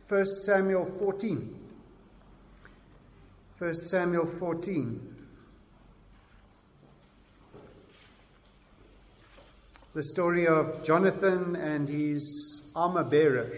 1 Samuel 14. 1 Samuel 14. The story of Jonathan and his armor bearer.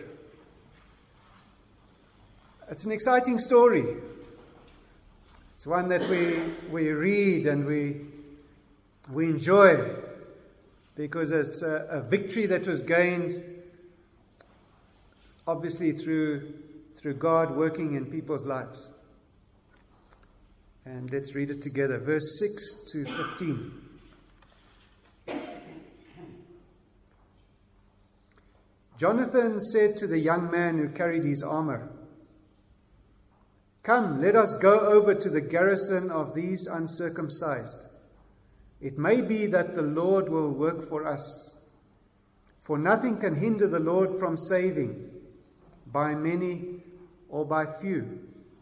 It's an exciting story. It's one that we read and we enjoy because it's a victory that was gained obviously through God working in people's lives. And let's read it together. Verse 6 to 15. Jonathan said to the young man who carried his armor, "Come, let us go over to the garrison of these uncircumcised. It may be that the Lord will work for us. For nothing can hinder the Lord from saving, by many or by few."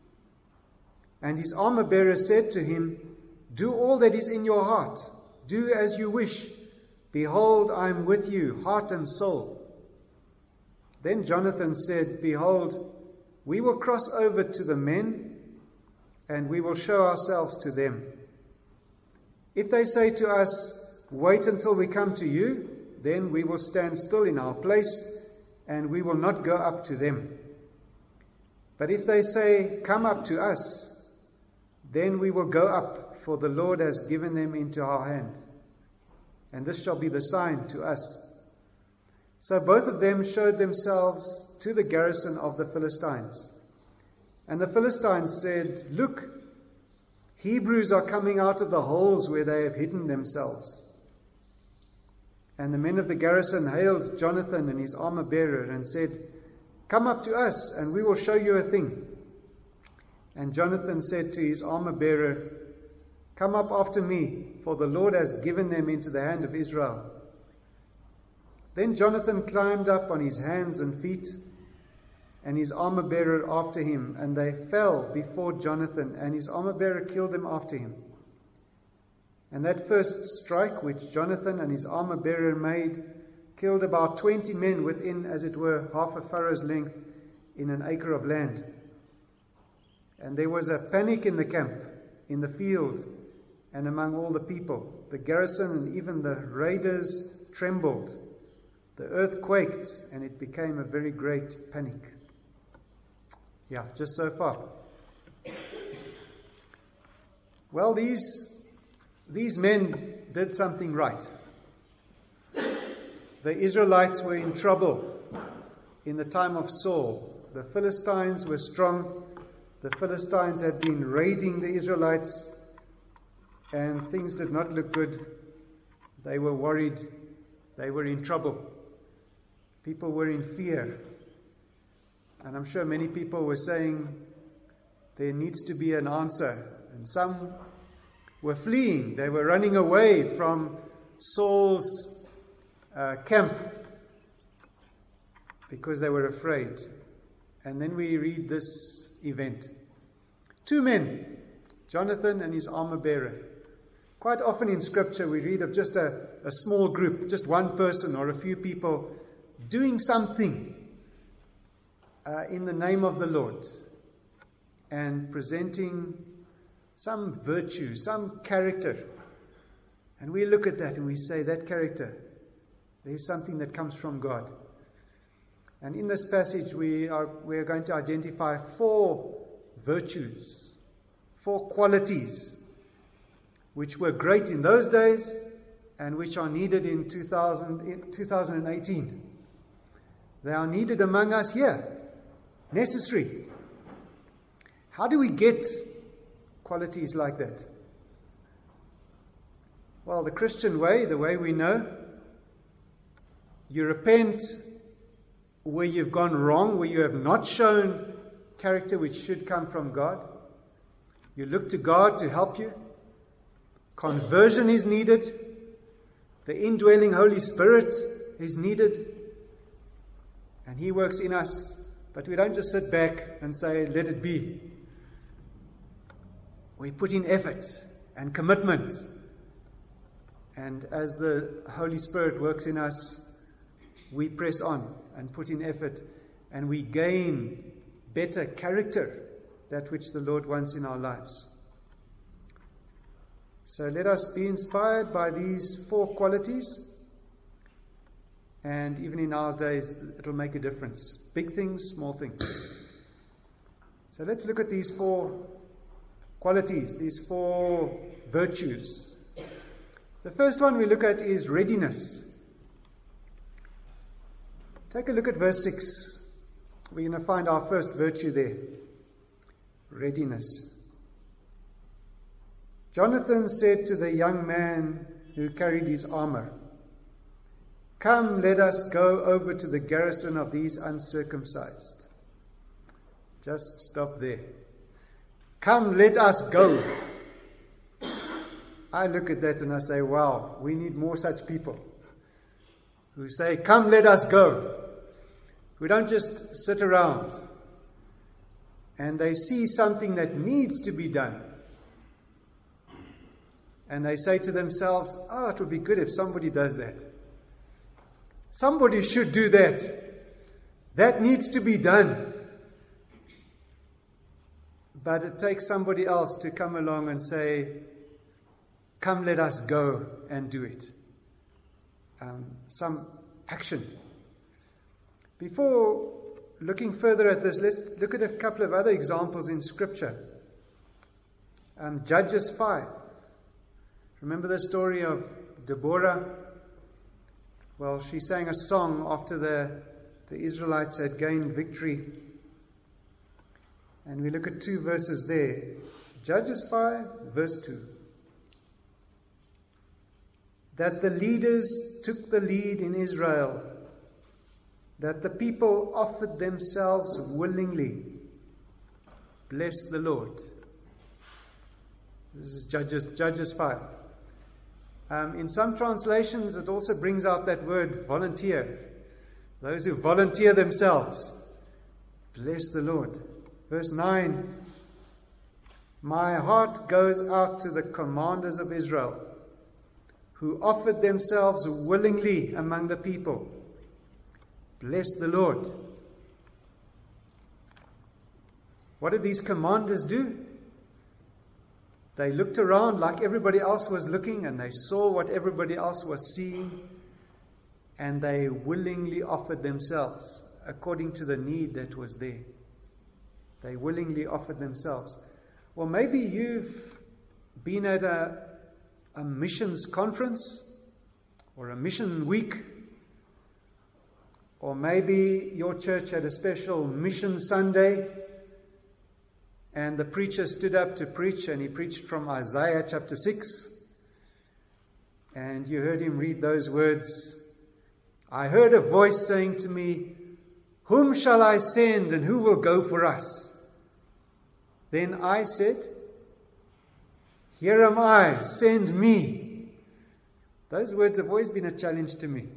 And his armor-bearer said to him, "Do all that is in your heart. Do as you wish. Behold, I am with you, heart and soul." Then Jonathan said, "Behold, we will cross over to the men, and we will show ourselves to them. If they say to us, 'Wait until we come to you,' then we will stand still in our place, and we will not go up to them. But if they say, 'Come up to us,' then we will go up, for the Lord has given them into our hand. And this shall be the sign to us." So both of them showed themselves to the garrison of the Philistines. And the Philistines said, "Look, Hebrews are coming out of the holes where they have hidden themselves." And the men of the garrison hailed Jonathan and his armor-bearer and said, "Come up to us, and we will show you a thing." And Jonathan said to his armor-bearer, "Come up after me, for the Lord has given them into the hand of Israel." Then Jonathan climbed up on his hands and feet, and his armor-bearer after him, and they fell before Jonathan, and his armor-bearer killed them after him. And that first strike which Jonathan and his armor-bearer made killed about 20 men within, as it were, half a furrow's length in an acre of land. And there was a panic in the camp, in the field, and among all the people. The garrison and even the raiders trembled. The earth quaked, and it became a very great panic. Yeah, just so far. Well, these men did something right. The Israelites were in trouble in the time of Saul. The Philistines were strong. The Philistines had been raiding the Israelites, and things did not look good. They were worried. They were in trouble. People were in fear. And I'm sure many people were saying there needs to be an answer. And some were fleeing. They were running away from Saul's camp because they were afraid. And then we read this event. 2 men, Jonathan and his armor-bearer. Quite often in Scripture we read of just a small group, just one person or a few people doing something in the name of the Lord and presenting some virtue, some character. And we look at that and we say, that character, there's something that comes from God. And in this passage we are going to identify 4 virtues, 4 qualities which were great in those days and which are needed in 2018. They are needed among us here. Necessary. How do we get qualities like that? Well, the Christian way, the way we know, you repent where you've gone wrong, where you have not shown character which should come from God. You look to God to help you. Conversion is needed. The indwelling Holy Spirit is needed. And He works in us. But we don't just sit back and say, let it be. We put in effort and commitment. And as the Holy Spirit works in us, we press on and put in effort. And we gain better character, that which the Lord wants in our lives. So let us be inspired by these 4 qualities, and even in our days it'll make a difference. Big things, small things. So let's look at these 4 qualities, these 4 virtues. The first one we look at is readiness. Take a look at verse 6. We're going to find our first virtue there. Readiness. Jonathan said to the young man who carried his armor, "Come, let us go over to the garrison of these uncircumcised." Just stop there. Come, let us go. I look at that and I say, wow, we need more such people who say, come, let us go. Who don't just sit around and they see something that needs to be done. And they say to themselves, oh, it would be good if somebody does that. Somebody should do that. That needs to be done. But it takes somebody else to come along and say, come, let us go and do it. Some action. Before looking further at this, let's look at a couple of other examples in Scripture. Judges 5. Remember the story of Deborah? Well, she sang a song after the Israelites had gained victory. And we look at 2 verses there. Judges 5, verse 2. That the leaders took the lead in Israel, that the people offered themselves willingly. Bless the Lord. This is Judges 5. In some translations, it also brings out that word volunteer. Those who volunteer themselves. Bless the Lord. Verse 9. My heart goes out to the commanders of Israel, who offered themselves willingly among the people. Bless the Lord. What did these commanders do? They looked around like everybody else was looking, and they saw what everybody else was seeing, and they willingly offered themselves according to the need that was there. They willingly offered themselves. Well, maybe you've been at a missions conference or a mission week, or maybe your church had a special mission Sunday and the preacher stood up to preach, and he preached from Isaiah chapter 6, and you heard him read those words. I heard a voice saying to me, whom shall I send, and who will go for us? Then I said, here am I, send me. Those words have always been a challenge to me.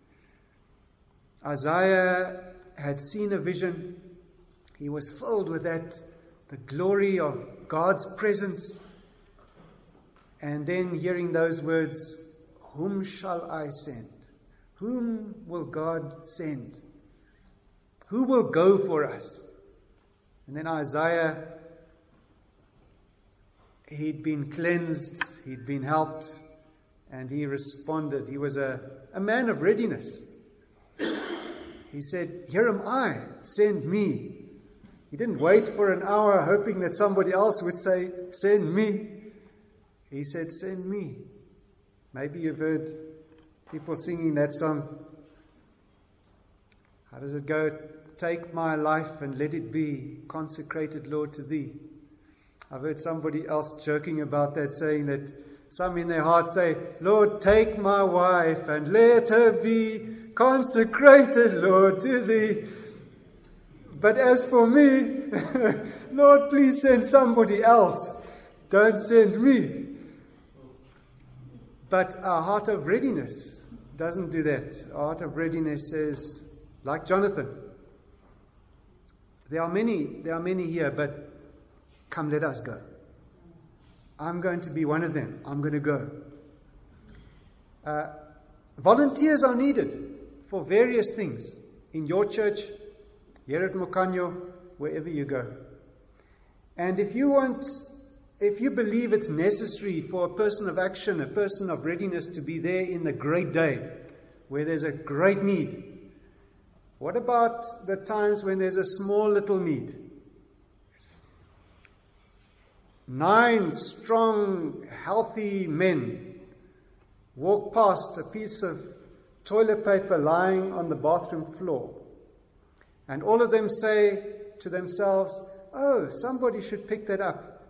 Isaiah had seen a vision. He was filled with the glory of God's presence. And then hearing those words, whom shall I send? Whom will God send? Who will go for us? And then Isaiah, he'd been cleansed, he'd been helped, and he responded. He was a man of readiness. He said, here am I, send me. He didn't wait for an hour hoping that somebody else would say, send me. He said, send me. Maybe you've heard people singing that song. How does it go? Take my life and let it be consecrated, Lord, to thee. I've heard somebody else joking about that, saying that some in their heart say, Lord, take my wife and let her be consecrated, Lord, to thee. But as for me, Lord, please send somebody else. Don't send me. But our heart of readiness doesn't do that. Our heart of readiness says, like Jonathan, there are many here, but come, let us go. I'm going to be one of them. I'm going to go. Volunteers are needed for various things in your church, here at Mokanyo, wherever you go. And if you believe it's necessary for a person of action, a person of readiness to be there in the great day, where there's a great need, what about the times when there's a small little need? 9 strong, healthy men walk past a piece of toilet paper lying on the bathroom floor. And all of them say to themselves, "Oh, somebody should pick that up.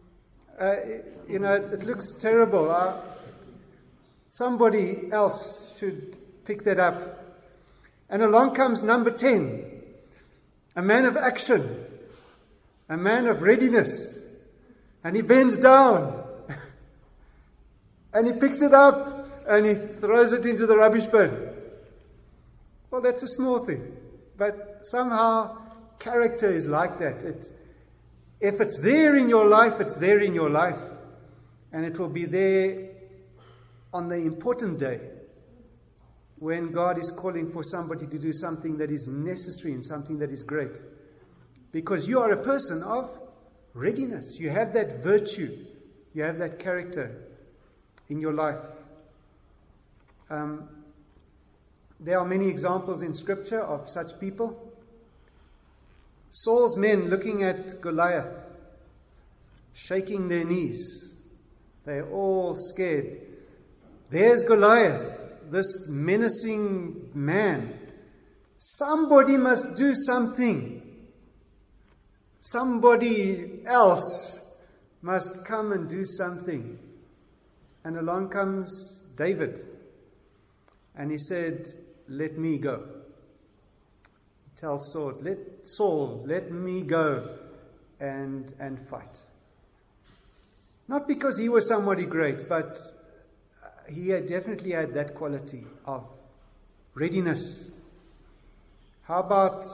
It looks terrible. Somebody else should pick that up." And along comes number 10, a man of action, a man of readiness. And he bends down and he picks it up and he throws it into the rubbish bin. Well, that's a small thing. But somehow character is like that. If it's there in your life, it's there in your life. And it will be there on the important day when God is calling for somebody to do something that is necessary and something that is great. Because you are a person of readiness. You have that virtue. You have that character in your life. There are many examples in Scripture of such people. Saul's men looking at Goliath, shaking their knees. They're all scared. There's Goliath, this menacing man. Somebody must do something. Somebody else must come and do something. And along comes David. And he said, "Let me go." Tell Saul, let me go and fight. Not because he was somebody great, but he had definitely had that quality of readiness. How about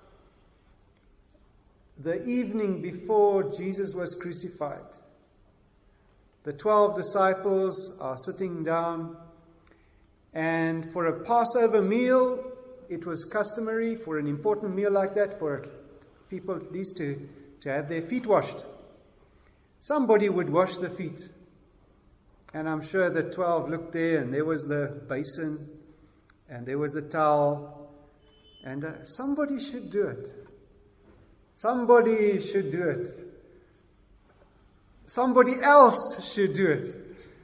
the evening before Jesus was crucified? The 12 disciples are sitting down, and for a Passover meal, it was customary for an important meal like that for people at least to have their feet washed. Somebody would wash the feet. And I'm sure the 12 looked there, and there was the basin, and there was the towel, and somebody should do it. Somebody should do it. Somebody else should do it.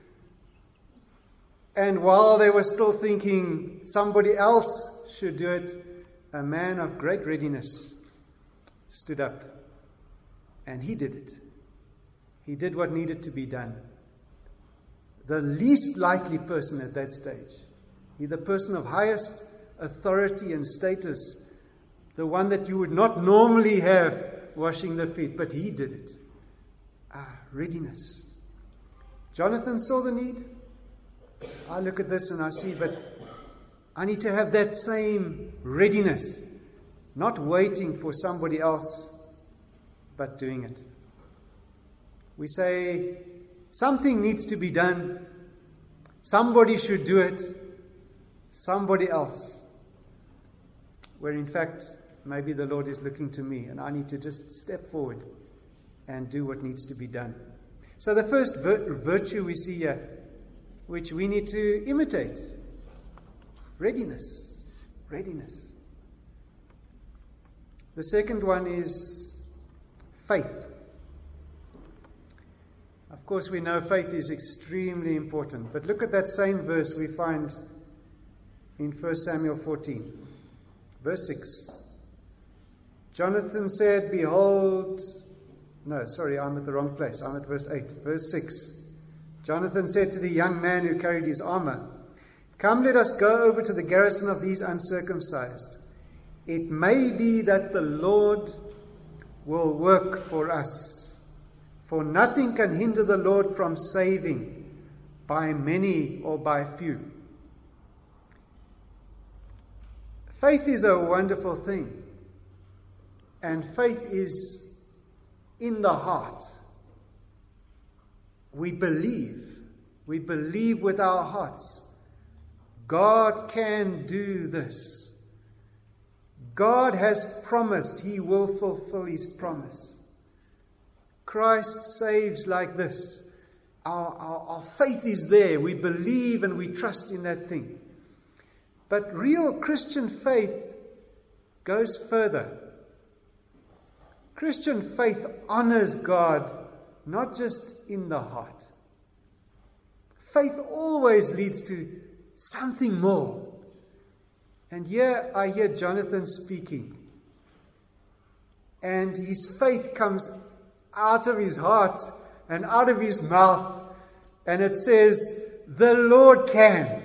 And while they were still thinking somebody else should do it, a man of great readiness stood up. And he did it. He did what needed to be done. The least likely person at that stage. He, the person of highest authority and status. The one that you would not normally have washing the feet. But he did it. Readiness. Jonathan saw the need. I look at this and I see, but I need to have that same readiness. Not waiting for somebody else, but doing it. We say, something needs to be done. Somebody should do it. Somebody else. Where in fact, maybe the Lord is looking to me and I need to just step forward and do what needs to be done. So the first virtue we see here, which we need to imitate. Readiness. Readiness. The second one is faith. Of course, we know faith is extremely important. But look at that same verse we find in 1 Samuel 14. Verse 6. Jonathan said, behold... No, sorry, I'm at the wrong place. I'm at verse 8. Verse 6. Jonathan said to the young man who carried his armor, come, let us go over to the garrison of these uncircumcised. It may be that the Lord will work for us. For nothing can hinder the Lord from saving by many or by few. Faith is a wonderful thing. And faith is in the heart. We believe. We believe with our hearts. God can do this. God has promised He will fulfill His promise. Christ saves like this. Our faith is there. We believe and we trust in that thing. But real Christian faith goes further. Christian faith honors God, not just in the heart. Faith always leads to something more. And here I hear Jonathan speaking. And his faith comes out of his heart and out of his mouth. And it says, the Lord can.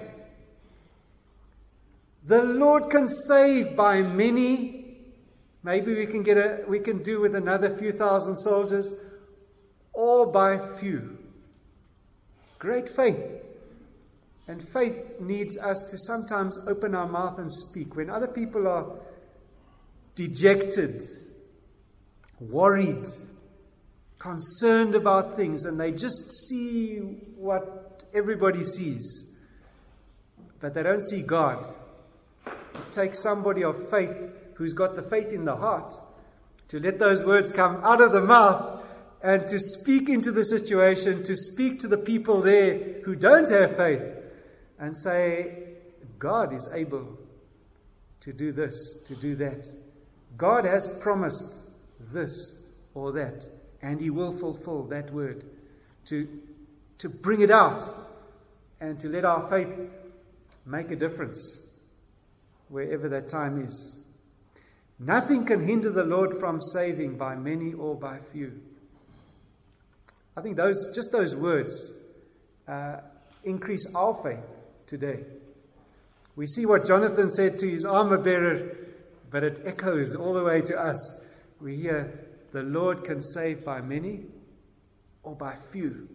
The Lord can save by many. Maybe we can do with another few thousand soldiers, or by few. Great faith. And faith needs us to sometimes open our mouth and speak. When other people are dejected, worried, concerned about things, and they just see what everybody sees, but they don't see God. It takes somebody of faith who's got the faith in the heart to let those words come out of the mouth and to speak into the situation, to speak to the people there who don't have faith and say, God is able to do this, to do that. God has promised this or that, and He will fulfill that word. To bring it out and to let our faith make a difference wherever that time is. Nothing can hinder the Lord from saving by many or by few. I think those words increase our faith today. We see what Jonathan said to his armor bearer, but it echoes all the way to us. We hear the Lord can save by many or by few.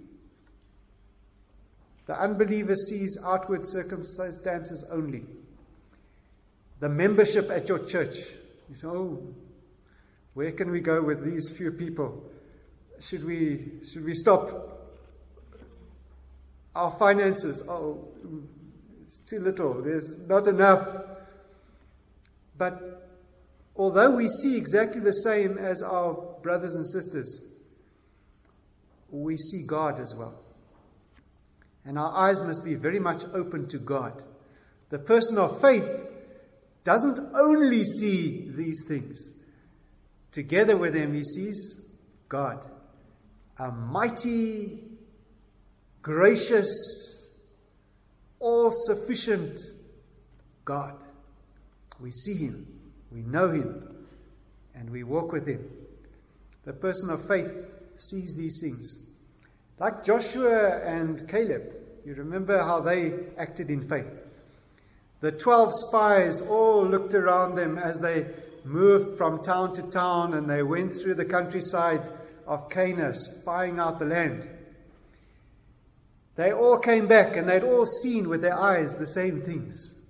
The unbeliever sees outward circumstances only. The membership at your church. You say, oh, where can we go with these few people? Should we stop? Our finances, oh, it's too little. There's not enough. But although we see exactly the same as our brothers and sisters, we see God as well. And our eyes must be very much open to God. The person of faith doesn't only see these things. Together with him, he sees God. A mighty, gracious, all-sufficient God. We see Him, we know Him, and we walk with Him. The person of faith sees these things. Like Joshua and Caleb, you remember how they acted in faith. The 12 spies all looked around them as they moved from town to town, and they went through the countryside of Canaan, spying out the land. They all came back and they'd all seen with their eyes the same things.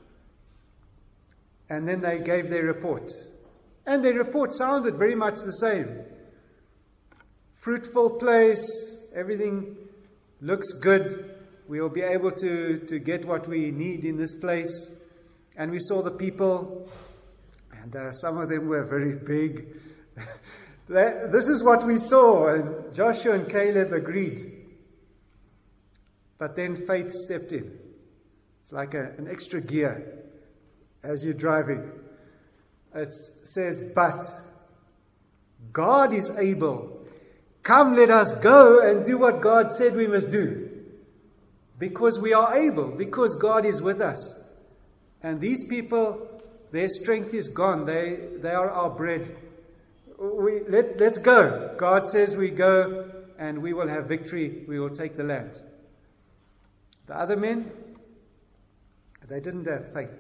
And then they gave their report. And their report sounded very much the same. Fruitful place, everything looks good. We will be able to get what we need in this place. And we saw the people, and some of them were very big. This is what we saw, and Joshua and Caleb agreed. But then faith stepped in. It's like an extra gear as you're driving. It says, but God is able. Come, let us go and do what God said we must do. Because we are able, because God is with us. And these people, their strength is gone. They are our bread. Let's go. God says we go and we will have victory. We will take the land. The other men, they didn't have faith.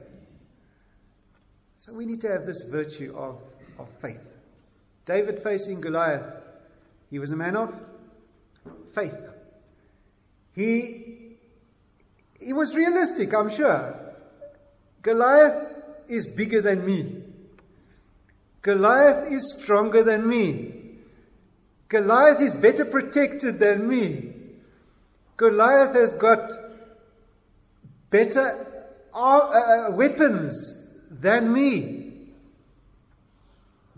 So we need to have this virtue of faith. David facing Goliath, he was a man of faith. He was realistic, I'm sure. Goliath is bigger than me. Goliath is stronger than me. Goliath is better protected than me. Goliath has got better weapons than me.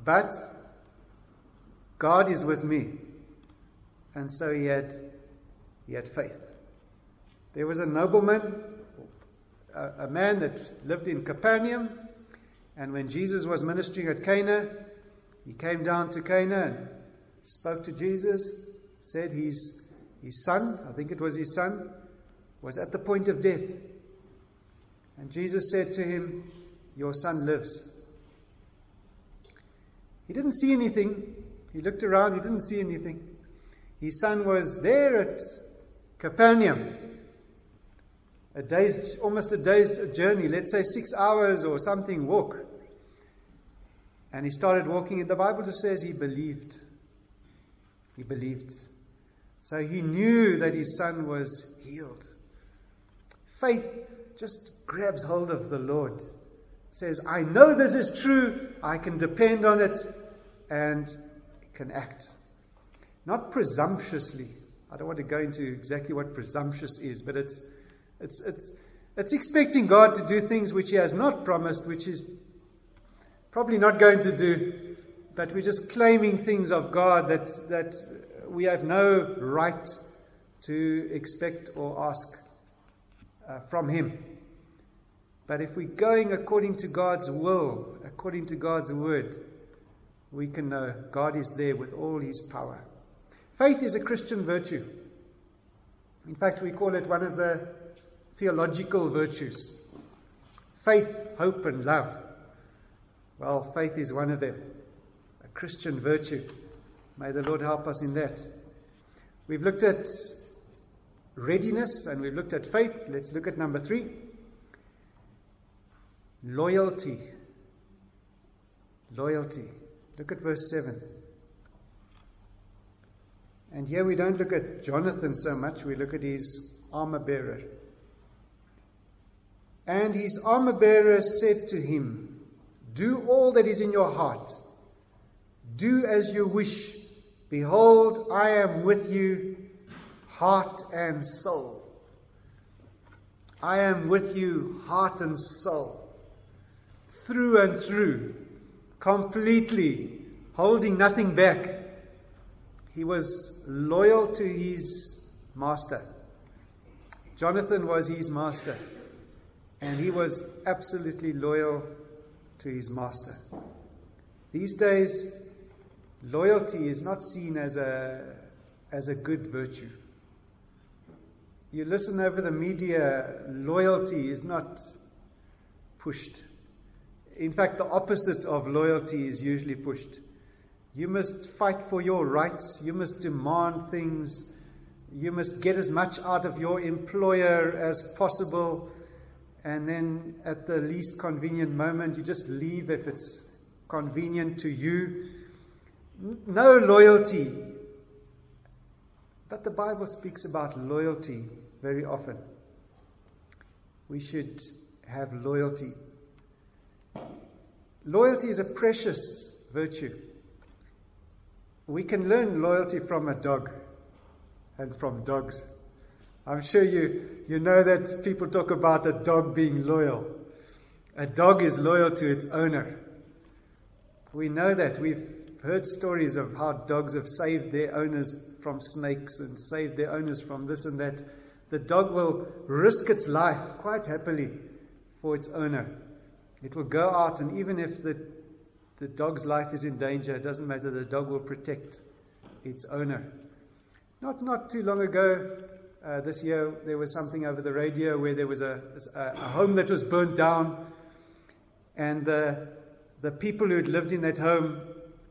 But God is with me. And so he had faith. There was a nobleman, a man that lived in Capernaum, and when Jesus was ministering at Cana, he came down to Cana and spoke to Jesus, said his son, I think it was his son, was at the point of death. And Jesus said to him, "Your son lives." He didn't see anything. He looked around, he didn't see anything. His son was there at Capernaum. Almost a day's journey, let's say 6 hours or something walk. And he started walking, and the Bible just says he believed. He believed. So he knew that his son was healed. Faith just grabs hold of the Lord. Says, I know this is true, I can depend on it, and can act. Not presumptuously. I don't want to go into exactly what presumptuous is, but it's expecting God to do things which he has not promised, which he's probably not going to do, but we're just claiming things of God that we have no right to expect or ask from him. But if we're going according to God's will, according to God's word, we can know God is there with all his power. Faith is a Christian virtue. In fact, we call it one of the theological virtues. Faith, hope, and love. Well, faith is one of them. A Christian virtue. May the Lord help us in that. We've looked at readiness and we've looked at faith. Let's look at number 3. Loyalty. Loyalty. Look at verse 7. And here we don't look at Jonathan so much, we look at his armor bearer. And his armor bearer said to him, "Do all that is in your heart. Do as you wish. Behold, I am with you, heart and soul." I am with you, heart and soul. Through and through. Completely. Holding nothing back. He was loyal to his master. Jonathan was his master. And he was absolutely loyal to his master. These days, loyalty is not seen as a good virtue. You listen over the media, loyalty is not pushed. In fact, the opposite of loyalty is usually pushed. You must fight for your rights. You must demand things. You must get as much out of your employer as possible. And then at the least convenient moment, you just leave if it's convenient to you. No loyalty. But the Bible speaks about loyalty very often. We should have loyalty. Loyalty is a precious virtue. We can learn loyalty from a dog and from dogs. I'm sure you know that people talk about a dog being loyal. A dog is loyal to its owner. We know that. We've heard stories of how dogs have saved their owners from snakes and saved their owners from this and that. The dog will risk its life quite happily for its owner. It will go out, and even if the dog's life is in danger, it doesn't matter, the dog will protect its owner. Not too long ago, this year, there was something over the radio where there was a home that was burnt down, and the people who had lived in that home,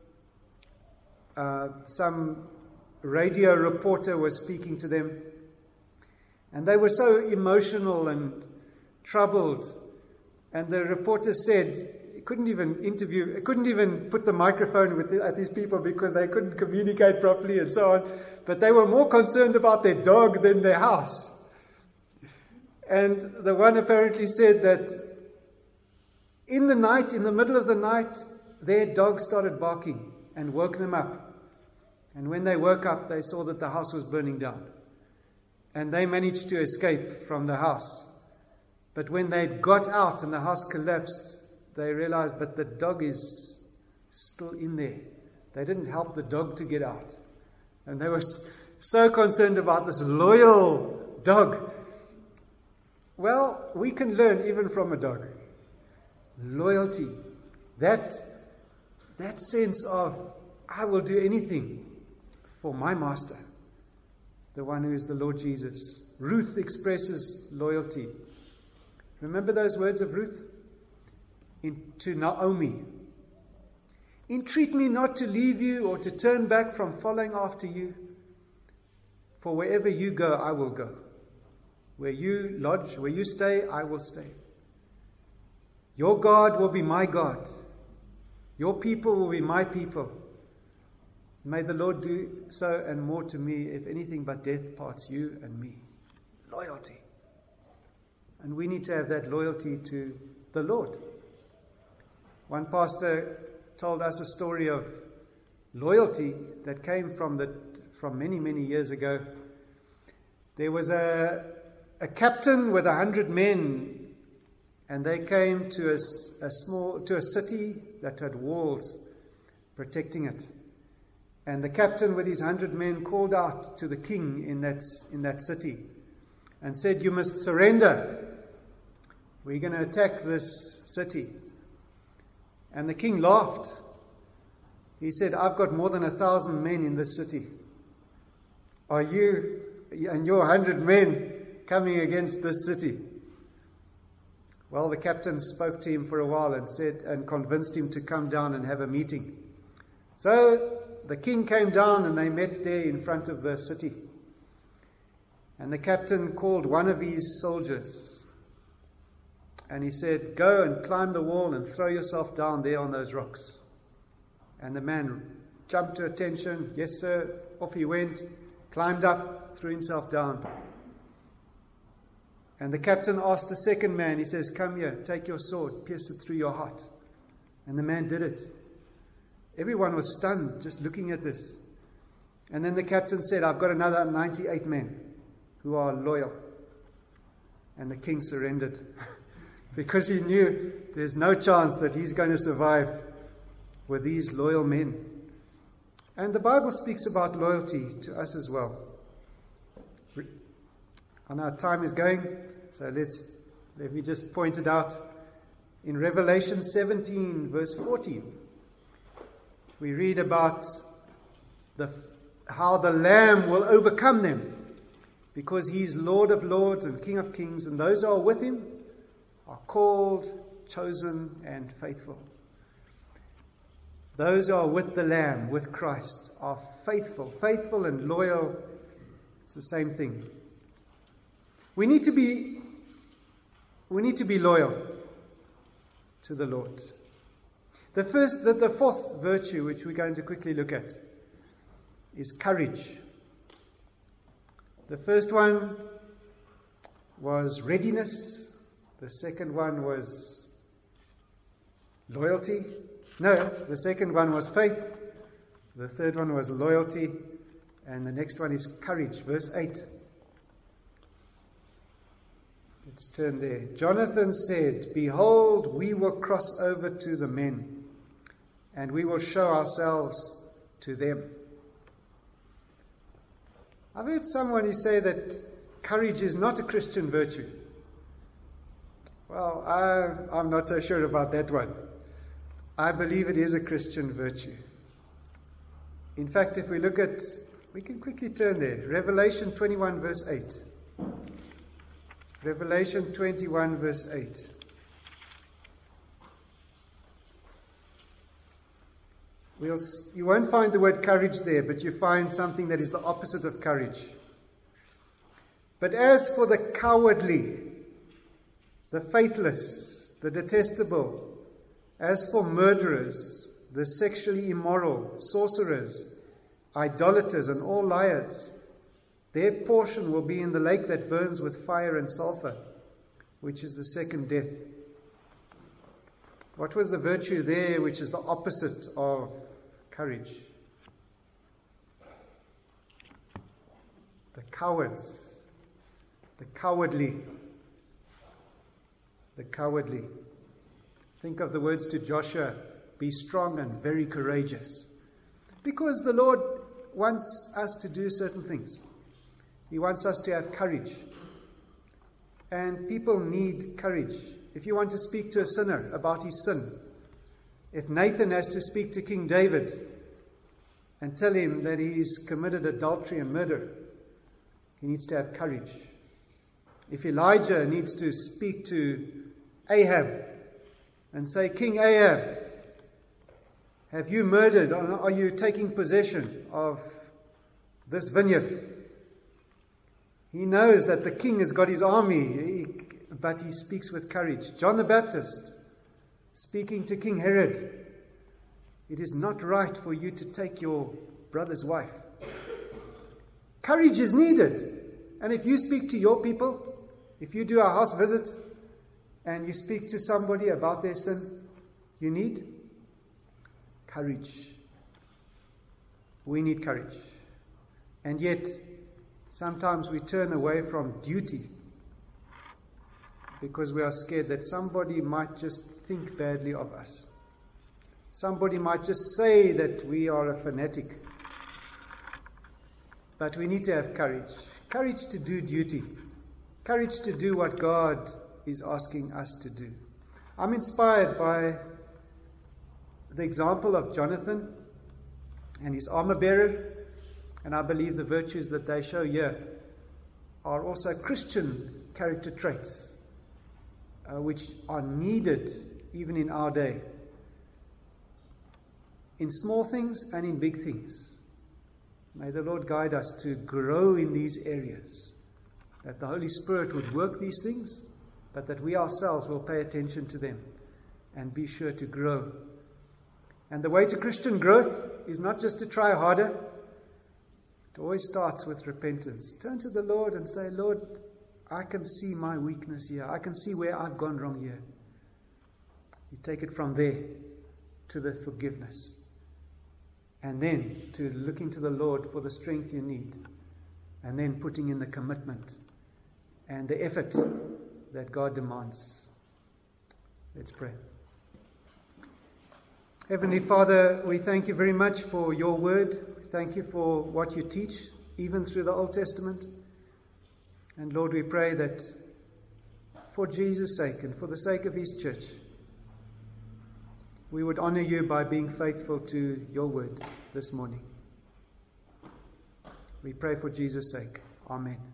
some radio reporter was speaking to them, and they were so emotional and troubled. And the reporter said he couldn't even put the microphone at these people because they couldn't communicate properly and so on. But they were more concerned about their dog than their house. And the one apparently said that in the night, in the middle of the night, their dog started barking and woke them up. And when they woke up, they saw that the house was burning down. And they managed to escape from the house. But when they got out and the house collapsed, they realized, but the dog is still in there. They didn't help the dog to get out. And they were so concerned about this loyal dog. Well, we can learn even from a dog. Loyalty. That sense of, I will do anything for my master, the one who is the Lord Jesus. Ruth expresses loyalty. Remember those words of Ruth? To Naomi. Entreat me not to leave you or to turn back from following after you. For wherever you go, I will go. Where you lodge, where you stay, I will stay. Your God will be my God. Your people will be my people. May the Lord do so and more to me, if anything but death parts you and me. Loyalty. And we need to have that loyalty to the Lord. One pastor told us a story of loyalty that came from many, many years ago. There was a captain with 100 men, and they came to a city that had walls protecting it. And the captain with his 100 men called out to the king in that city and said, "You must surrender. We're going to attack this city." And the king laughed. He said, "I've got more than 1,000 men in this city. Are you and your 100 men coming against this city?" Well, the captain spoke to him for a while and convinced him to come down and have a meeting. So the king came down and they met there in front of the city. And the captain called one of his soldiers and he said, "Go and climb the wall and throw yourself down there on those rocks." And the man jumped to attention. "Yes, sir." Off he went, climbed up, threw himself down. And the captain asked the second man, he says, "Come here, take your sword, pierce it through your heart." And the man did it. Everyone was stunned just looking at this. And then the captain said, "I've got another 98 men who are loyal." And the king surrendered because he knew there's no chance that he's going to survive with these loyal men. And the Bible speaks about loyalty to us as well. I know our time is going, so let me just point it out. In Revelation 17, verse 14, we read about how the Lamb will overcome them, because he's Lord of lords and King of kings, and those who are with him are called, chosen, and faithful. Those who are with the Lamb, with Christ, are faithful and loyal. It's the same thing. We need to be loyal to the Lord. The fourth virtue, which we're going to quickly look at, is courage. The first one was readiness. The second one was loyalty. No, the second one was faith. The third one was loyalty. And the next one is courage. Verse 8. Let's turn there. Jonathan said, "Behold, we will cross over to the men, and we will show ourselves to them." I've heard someone say that courage is not a Christian virtue. Well, I'm not so sure about that one. I believe it is a Christian virtue. In fact, if we can quickly turn there. Revelation 21, verse 8. Revelation 21, verse 8. You won't find the word courage there, but you find something that is the opposite of courage. "But as for the cowardly, the faithless, the detestable, as for murderers, the sexually immoral, sorcerers, idolaters, and all liars, their portion will be in the lake that burns with fire and sulfur, which is the second death." What was the virtue there which is the opposite of courage? The cowards, the cowardly. The cowardly. Think of the words to Joshua, be strong and very courageous. Because the Lord wants us to do certain things. He wants us to have courage. And people need courage. If you want to speak to a sinner about his sin, if Nathan has to speak to King David and tell him that he's committed adultery and murder, he needs to have courage. If Elijah needs to speak to Ahab and say, King Ahab, have you murdered, or are you taking possession of this vineyard? He knows that the king has got his army, but he speaks with courage. John the Baptist, speaking to King Herod, it is not right for you to take your brother's wife. Courage is needed. And if you speak to your people, if you do a house visit and you speak to somebody about their sin, you need courage. We need courage. And yet, sometimes we turn away from duty because we are scared that somebody might just think badly of us. Somebody might just say that we are a fanatic. But we need to have courage. Courage to do duty. Courage to do what God is asking us to do. I'm inspired by the example of Jonathan and his armor bearer, and I believe the virtues that they show here are also Christian character traits, which are needed even in our day, in small things and in big things. May the Lord guide us to grow in these areas, that the Holy Spirit would work these things, but that we ourselves will pay attention to them and be sure to grow. And the way to Christian growth is not just to try harder. It always starts with repentance. Turn to the Lord and say, Lord, I can see my weakness here. I can see where I've gone wrong here. You take it from there to the forgiveness. And then to looking to the Lord for the strength you need. And then putting in the commitment and the effort that God demands. Let's pray. Heavenly Father, we thank you very much for your word. Thank you for what you teach, even through the Old Testament. And Lord, we pray that for Jesus' sake and for the sake of his church, we would honor you by being faithful to your word this morning. We pray for Jesus' sake. Amen.